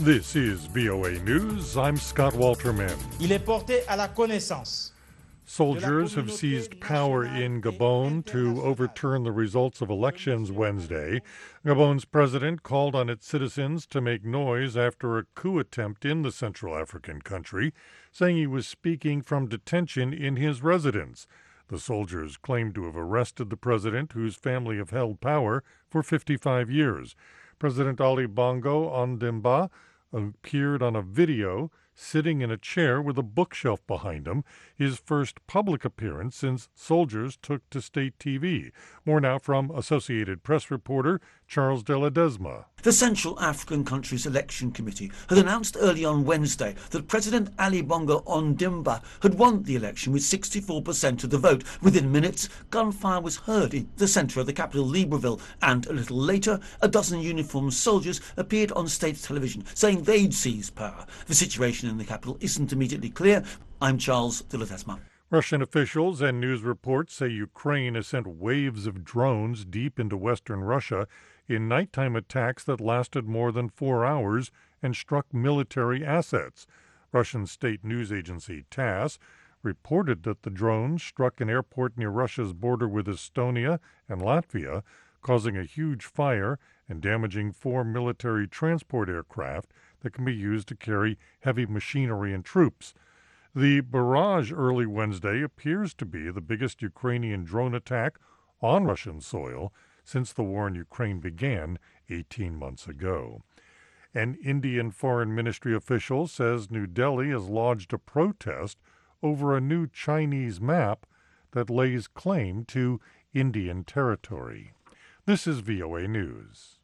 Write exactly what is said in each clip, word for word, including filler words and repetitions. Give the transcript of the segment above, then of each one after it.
This is V O A News. I'm Scott Walterman. Il est porté à la connaissance. Soldiers have seized power in Gabon to overturn the results of elections Wednesday. Gabon's president called on its citizens to make noise after a coup attempt in the Central African country, saying he was speaking from detention in his residence. The soldiers claimed to have arrested the president, whose family have held power for fifty-five years. President Ali Bongo Ondimba appeared on a video sitting in a chair with a bookshelf behind him, his first public appearance since soldiers took to state T V. More now from Associated Press reporter Charles de Ledesma. The Central African country's election committee had announced early on Wednesday that President Ali Bongo Ondimba had won the election with sixty-four percent of the vote. Within minutes, gunfire was heard in the centre of the capital, Libreville, and a little later, a dozen uniformed soldiers appeared on state television saying they'd seized power. The situation in the capital isn't immediately clear. I'm Charles de Ledesma. Russian officials and news reports say Ukraine has sent waves of drones deep into western Russia in nighttime attacks that lasted more than four hours and struck military assets. Russian state news agency TASS reported that the drones struck an airport near Russia's border with Estonia and Latvia, causing a huge fire and damaging four military transport aircraft that can be used to carry heavy machinery and troops. The barrage early Wednesday appears to be the biggest Ukrainian drone attack on Russian soil since the war in Ukraine began eighteen months ago. An Indian foreign ministry official says New Delhi has lodged a protest over a new Chinese map that lays claim to Indian territory. This is V O A News.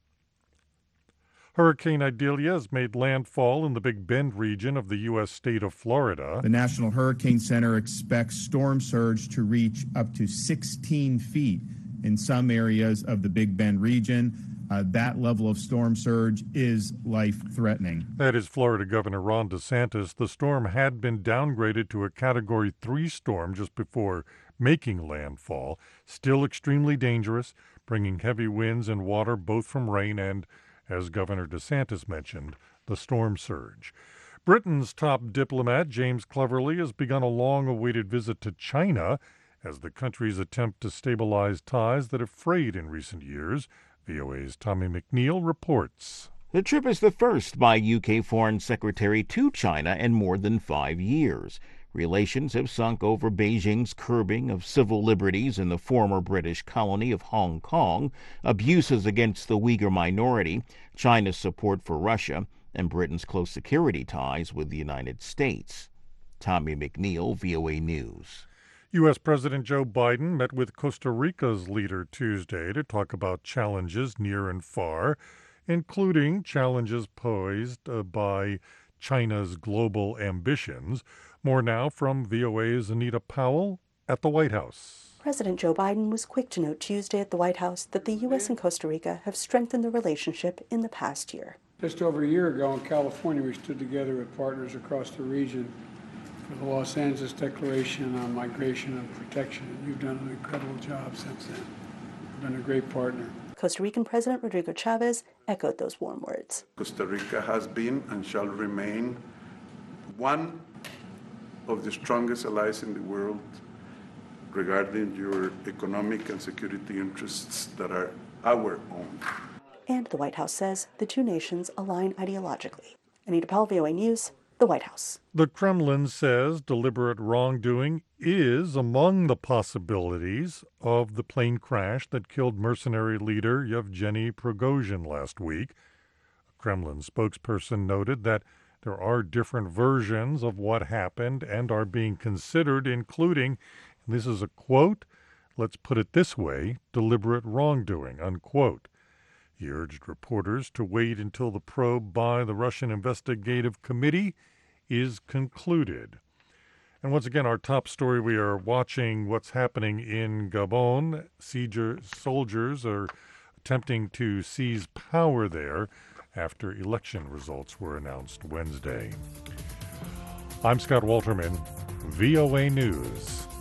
Hurricane Idalia has made landfall in the Big Bend region of the U S state of Florida. The National Hurricane Center expects storm surge to reach up to sixteen feet in some areas of the Big Bend region. Uh, that level of storm surge is life-threatening. That is Florida Governor Ron DeSantis. The storm had been downgraded to a Category three storm just before making landfall. Still extremely dangerous, bringing heavy winds and water both from rain and, as Governor DeSantis mentioned, the storm surge. Britain's top diplomat, James Cleverly, has begun a long-awaited visit to China as the country's attempt to stabilize ties that have frayed in recent years. V O A's Tommy McNeil reports. The trip is the first by U K Foreign Secretary to China in more than five years. Relations have sunk over Beijing's curbing of civil liberties in the former British colony of Hong Kong, abuses against the Uyghur minority, China's support for Russia, and Britain's close security ties with the United States. Tommy McNeil, V O A News. U S. President Joe Biden met with Costa Rica's leader Tuesday to talk about challenges near and far, including challenges posed uh, by China's global ambitions. More now from V O A's Anita Powell at the White House. President Joe Biden was quick to note Tuesday at the White House that the U S and Costa Rica have strengthened the relationship in the past year. Just over a year ago in California, we stood together with partners across the region for the Los Angeles Declaration on Migration and Protection. You've done an incredible job since then. You've been a great partner. Costa Rican President Rodrigo Chavez echoed those warm words. Costa Rica has been and shall remain one of the strongest allies in the world regarding your economic and security interests that are our own. And the White House says the two nations align ideologically. Anita Powell, V O A News, the White House. The Kremlin says deliberate wrongdoing is among the possibilities of the plane crash that killed mercenary leader Yevgeny Prigozhin last week. A Kremlin spokesperson noted that there are different versions of what happened and are being considered, including, and this is a quote, let's put it this way, deliberate wrongdoing, unquote. He urged reporters to wait until the probe by the Russian Investigative Committee is concluded. And once again, our top story, we are watching what's happening in Gabon. Sieger, soldiers are attempting to seize power there after election results were announced Wednesday. I'm Scott Walterman, V O A News.